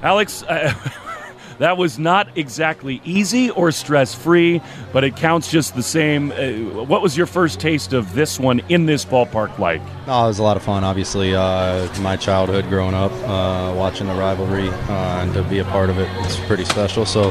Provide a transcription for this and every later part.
Alex, that was not exactly easy or stress-free, but it counts just the same. What was your first taste of this one in this ballpark like? Oh, it was a lot of fun, obviously. My childhood growing up, watching the rivalry, and to be a part of it, it's pretty special. So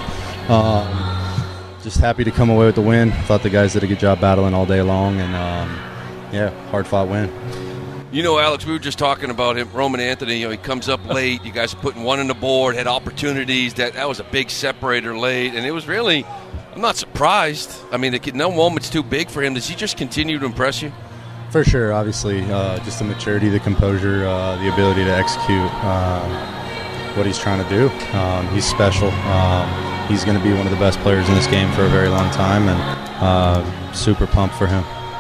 just happy to come away with the win. Thought the guys did a good job battling all day long, and, hard-fought win. You know, Alex, we were just talking about him, Roman Anthony. He comes up late. You guys are putting one on the board, had opportunities. That was a big separator late, and it was really – I'm not surprised. I mean, no moment's too big for him. Does he just continue to impress you? For sure, obviously. Just the maturity, the composure, the ability to execute what he's trying to do. He's special. He's going to be one of the best players in this game for a very long time, and super pumped for him.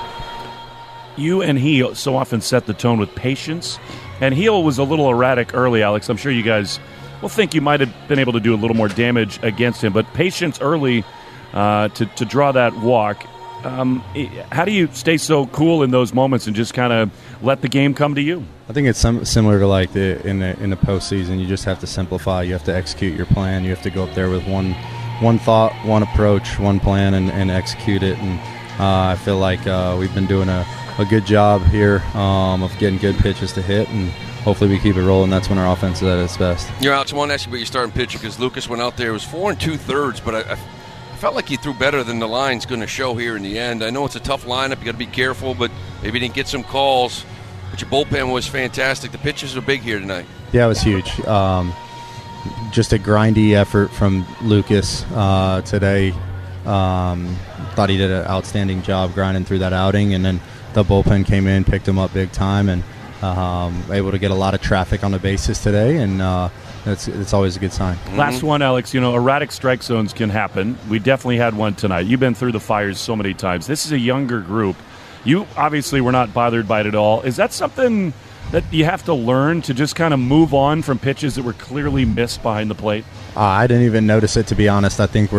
You and he so often set the tone with patience, and Heel was a little erratic early, Alex. I'm sure you guys will think you might have been able to do a little more damage against him, but patience early to draw that walk. How do you stay so cool in those moments and just kind of let the game come to you? I think it's similar to like in the postseason. You just have to simplify. You have to execute your plan. You have to go up there with one thought, one approach, one plan, and execute it. And I feel like we've been doing a good job here of getting good pitches to hit, and hopefully we keep it rolling. That's when our offense is at its best. You're out. So I want to ask you about your starting pitcher because Lucas went out there. It was 4 2/3, but I felt like he threw better than the line's going to show here in the end. I know it's a tough lineup. You got to be careful, but maybe you didn't get some calls. But your bullpen was fantastic. The pitches were big here tonight. Yeah, it was huge. Just a grindy effort from Lucas today. Thought he did an outstanding job grinding through that outing, and then the bullpen came in, picked him up big time, and able to get a lot of traffic on the bases today, and it's always a good sign. Last one, Alex, erratic strike zones can happen. We definitely had one tonight. You've been through the fires so many times. This is a younger group. You obviously were not bothered by it at all. Is that something that you have to learn to just kind of move on from pitches that were clearly missed behind the plate? I didn't even notice it, to be honest. I think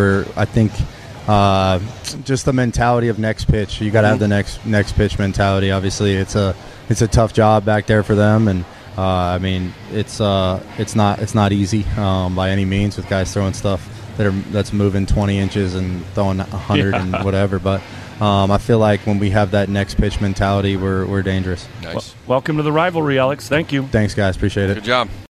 just the mentality of next pitch. You got to have the next pitch mentality. Obviously, it's a tough job back there for them, and it's not easy by any means with guys throwing stuff that's moving 20 inches and throwing 100 and whatever. But I feel like when we have that next pitch mentality, we're dangerous. Nice. Welcome to the rivalry, Alex. Thank you. Thanks, guys. Appreciate it. Good job.